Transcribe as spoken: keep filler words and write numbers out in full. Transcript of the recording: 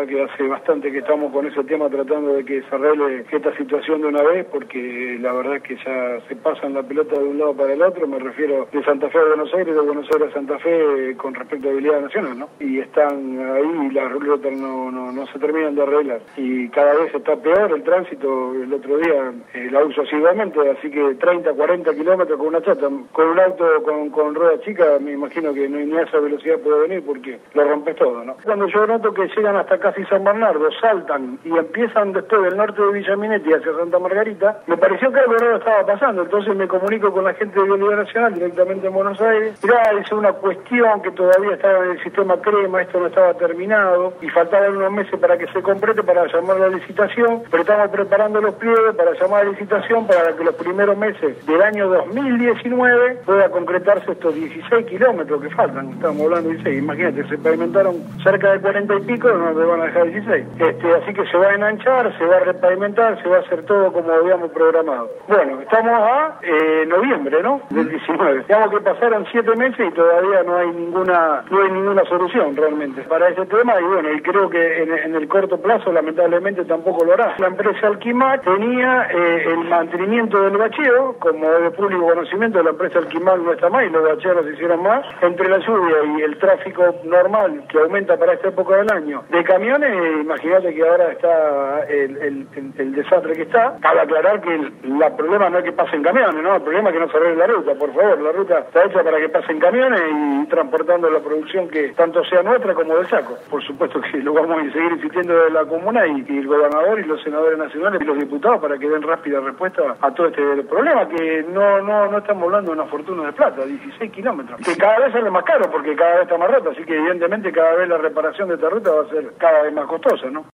que hace bastante que estamos con ese tema tratando de que se arregle esta situación de una vez, porque la verdad es que ya se pasan la pelota de un lado para el otro, me refiero de Santa Fe a Buenos Aires, de Buenos Aires a Santa Fe con respecto a habilidad nacional, ¿no? Y están ahí y las ruletas no, no, no se terminan de arreglar. Y cada vez está peor el tránsito. El otro día eh, la uso asiduamente, así que treinta, cuarenta kilómetros con una chata, con un auto con, con rueda chica, me imagino que no, ni a esa velocidad puede venir porque lo rompes todo, ¿no? Cuando yo noto que llegan hasta casi San Bernardo, saltan y empiezan después del norte de Villa Minetti hacia Santa Margarita, me pareció que algo raro estaba pasando, entonces me comunico con la gente de Vialidad Nacional directamente en Buenos Aires. Mirá, es una cuestión que todavía estaba en el sistema crema, esto no estaba terminado y faltaban unos meses para que se complete, para llamar a la licitación, pero estamos preparando los pliegues para llamar a la licitación para que los primeros meses del año dos mil diecinueve pueda concretarse estos dieciséis kilómetros que faltan. Estamos hablando de dieciséis, imagínate, se pavimentaron cerca de cuarenta y pico, no le van a dejar dieciséis. Este, así que se va a enanchar, se va a repavimentar, se va a hacer todo como habíamos programado. Bueno, estamos a eh, noviembre, ¿no? Del diecinueve. Digamos que pasaron siete meses y todavía no hay ninguna no hay ninguna solución realmente para ese tema, y bueno, y creo que en, en el corto plazo lamentablemente tampoco lo hará. La empresa Alquimac tenía eh, el mantenimiento del bacheo, como de público conocimiento, la empresa Alquimac no está más y los bacheos se hicieron más. Entre la lluvia y el tráfico normal que aumenta para esta época del año de camiones, imagínate que ahora está el, el, el, el desastre que está. Cabe aclarar que el la problema no es que pasen camiones, ¿no? El problema es que no se arregle la ruta, por favor. La ruta está hecha para que pasen camiones y transportando la producción que tanto sea nuestra como del Chaco. Por supuesto que lo vamos a seguir insistiendo de la comuna y, y el gobernador y los senadores nacionales y los diputados para que den rápida respuesta a todo este problema, que no no no estamos hablando de una fortuna de plata, dieciséis kilómetros, que cada vez sale más caro porque cada vez está más rota, así que evidentemente cada vez la reparación de esta ruta va a ser cada vez más costosa, ¿no?